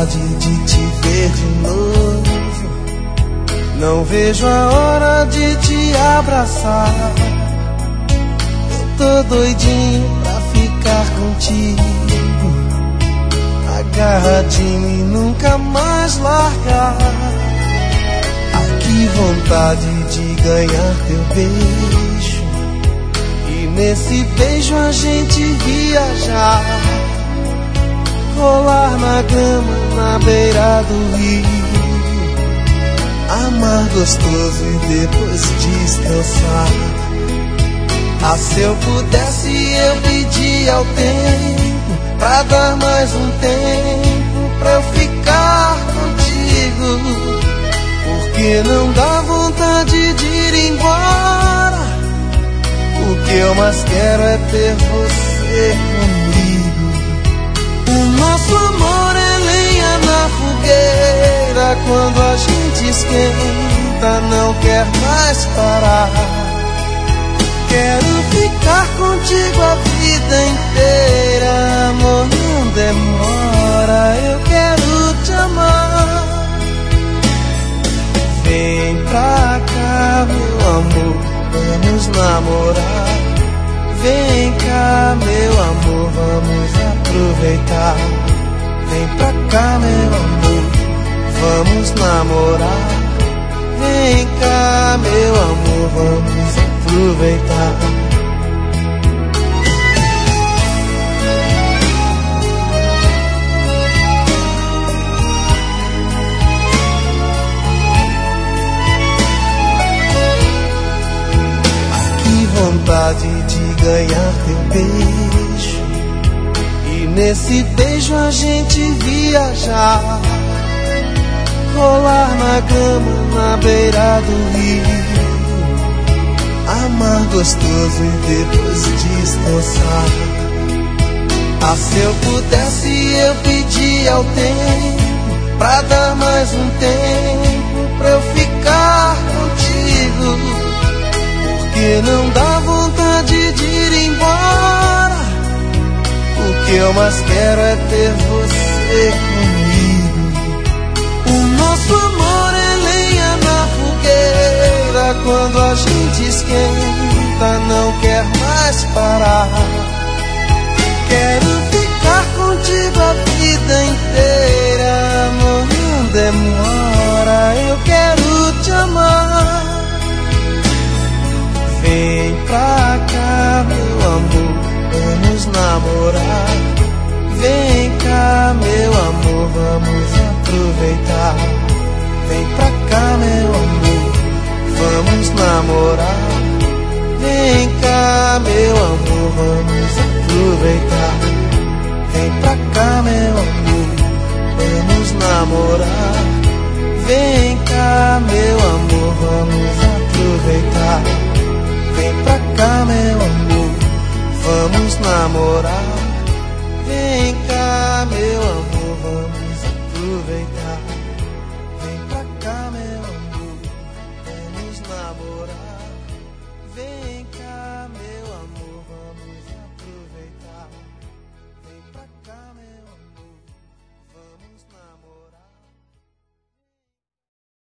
vontade de te ver de novo. Não vejo a hora de te abraçar. Eu tô doidinho pra ficar contigo, agarradinho e nunca mais largar. Ah, que vontade de ganhar teu beijo, e nesse beijo a gente viajar, rolar na grama na beira do rio, amar gostoso e depois descansar. Ah, se eu pudesse eu pedia ao tempo pra dar mais um tempo pra eu ficar contigo, porque não dá vontade de ir embora. O que eu mais quero é ter você comigo. O nosso amor é lenha na fogueira, quando a gente esquenta não quer mais parar. Quero ficar contigo a vida inteira, amor, não demora, eu quero te amar. Vem pra cá, meu amor, vamos namorar. Vem cá, meu amor, vamos aproveitar. Vem pra cá, meu amor, vamos namorar. Vem cá, meu amor, vamos aproveitar. Que vontade de ganhar teu beijo, e nesse beijo a gente viajar, rolar na grama na beira do rio, amar gostoso e depois descansar. Ah, se eu pudesse eu pedia ao tempo pra dar mais um tempo pra eu ficar contigo, porque não dá vontade de ir embora. O que eu mais quero é ter você comigo. O nosso amor é lenha na fogueira, quando a gente esquenta não quer mais parar. Quero ficar contigo a vida inteira, amor, não demora, eu quero te amar. Vem pra cá, meu amor, vamos namorar. Vem cá, meu amor, vamos aproveitar. Vem pra cá, meu amor, vamos namorar. Vem cá, meu amor, vamos aproveitar. Vem pra cá, meu amor, vamos namorar. Vem cá, meu amor, vamos aproveitar. Vem pra cá, meu amor, vamos namorar. Vem cá, meu amor, vamos aproveitar.